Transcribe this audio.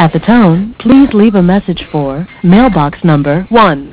At the tone, please leave a message for mailbox number 1.